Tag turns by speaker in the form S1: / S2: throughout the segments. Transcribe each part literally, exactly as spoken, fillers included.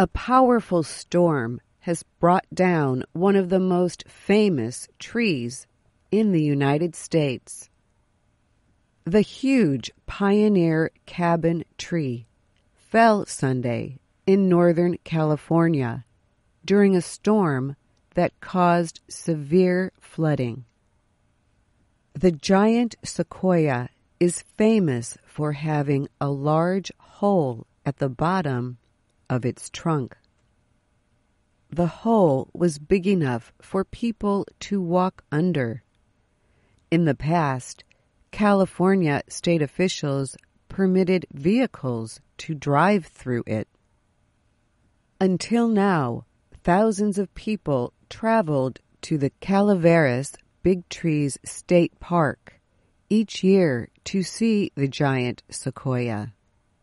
S1: A powerful storm has brought down one of the most famous trees in the United States. The huge Pioneer Cabin tree fell Sunday in Northern California during a storm that caused severe flooding. The giant sequoia is famous for having a large hole at the bottom of its trunk. The hole was big enough for people to walk under. In the past, California state officials permitted vehicles to drive through it. Until now, thousands of people traveled to the Calaveras Big Trees State Park each year to see the giant sequoia.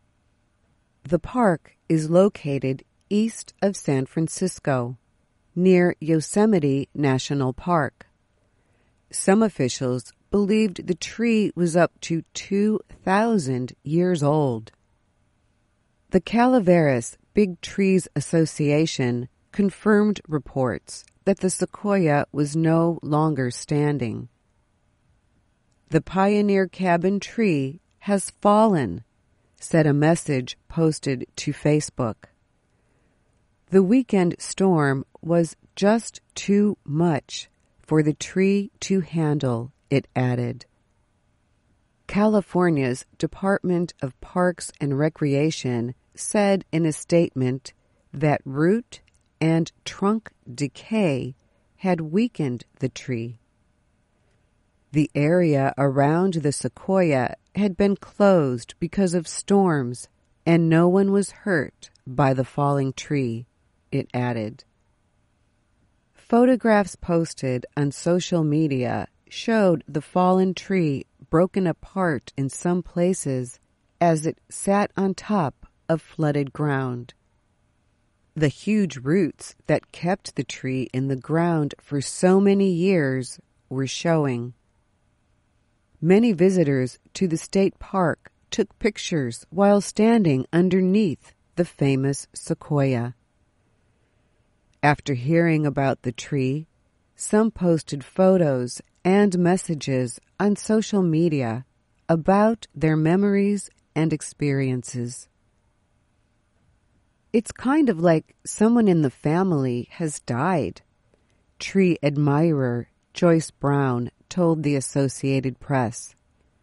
S1: The park is located east of San Francisco, near Yosemite National Park. Some officials believed the tree was up to two thousand years old. The Calaveras Big Trees Association confirmed reports that the sequoia was no longer standing. The Pioneer Cabin tree has fallen, said a message posted to Facebook. The weekend storm was just too much for the tree to handle, it added. California's Department of Parks and Recreation said in a statement that root and trunk decay had weakened the tree. The area around the sequoia had been closed because of storms, and no one was hurt by the falling tree, it added. Photographs posted on social media showed the fallen tree broken apart in some places as it sat on top of flooded ground. The huge roots that kept the tree in the ground for so many years were showing. Many visitors to the state park took pictures while standing underneath the famous sequoia. After hearing about the tree, some posted photos and messages on social media about their memories and experiences. It's kind of like someone in the family has died, tree admirer Joyce Brown told the Associated Press.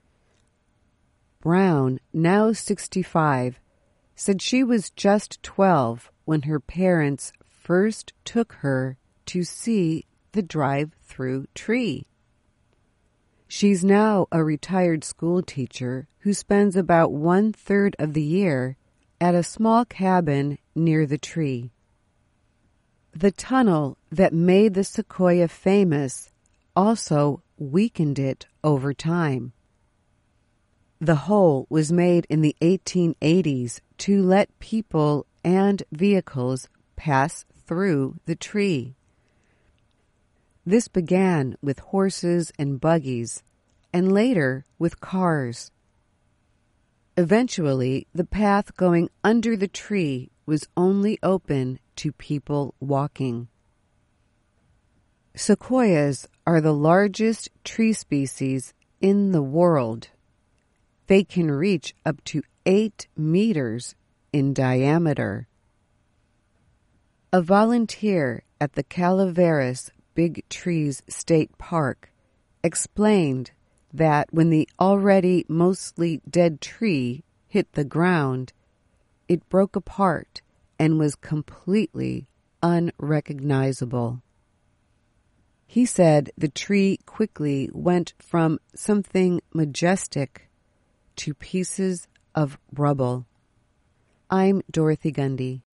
S1: Brown, now sixty-five, said she was just twelve when her parents first took her to see the drive-through tree. She's now a retired school teacher who spends about one-third of the year at a small cabin near the tree. The tunnel that made the sequoia famous also weakened it over time. The hole was made in the eighteen eighties to let people and vehicles pass through the tree. This began with horses and buggies, and later with cars. Eventually, the path going under the tree was only open to people walking. Sequoias are the largest tree species in the world. They can reach up to eight meters in diameter. A volunteer at the Calaveras Big Trees State Park explained that when the already mostly dead tree hit the ground, it broke apart and was completely unrecognizable. He said the tree quickly went from something majestic to pieces of rubble. I'm Dorothy Gundy.